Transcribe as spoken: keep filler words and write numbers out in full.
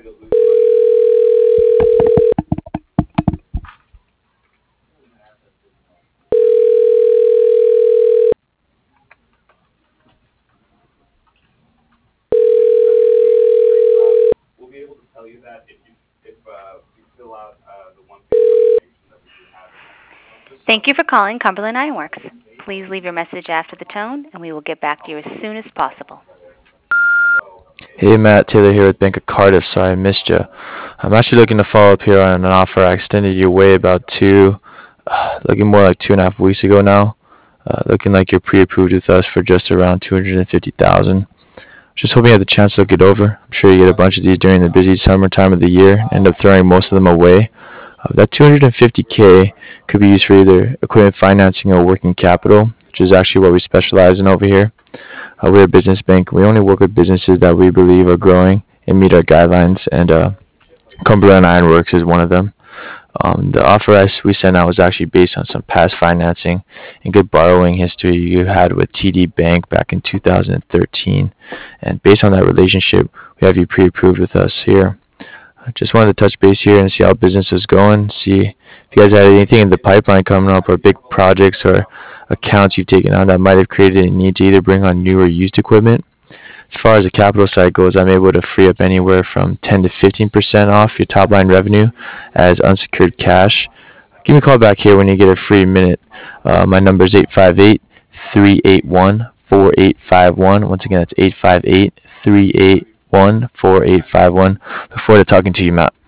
Thank you for calling Cumberland Ironworks. Please leave your message after the tone, and we will get back to you as soon as possible. Hey Matt, Taylor here with Bank of Cardiff. Sorry I missed you. I'm actually looking to follow up here on an offer I extended your way about two, uh, looking more like two and a half weeks ago now. Uh, looking like you're pre-approved with us for just around two hundred fifty thousand. Just hoping you had the chance to look it over. I'm sure you get a bunch of these during the busy summer time of the year, and end up throwing most of them away. Uh, that two hundred fifty k could be used for either equipment financing or working capital, which is actually what we specialize in over here. Uh, we're a business bank. We only work with businesses that we believe are growing and meet our guidelines, and uh, Cumberland Ironworks is one of them. Um, the offer us we sent out was actually based on some past financing and good borrowing history you had with T D Bank back in two thousand thirteen. And based on that relationship, we have you pre-approved with us here. I just wanted to touch base here and see how business is going, see if you guys had anything in the pipeline coming up or big projects or accounts you've taken on that might have created a need to either bring on new or used equipment. As far as the capital side goes, I'm able to free up anywhere from ten to fifteen percent off your top line revenue as unsecured cash. Give me a call back here when you get a free minute. Uh, my number is eight five eight, three eight one, four eight five one. Once again, that's eight five eight, three eight one, four eight five one. Look forward to talking to you, Matt.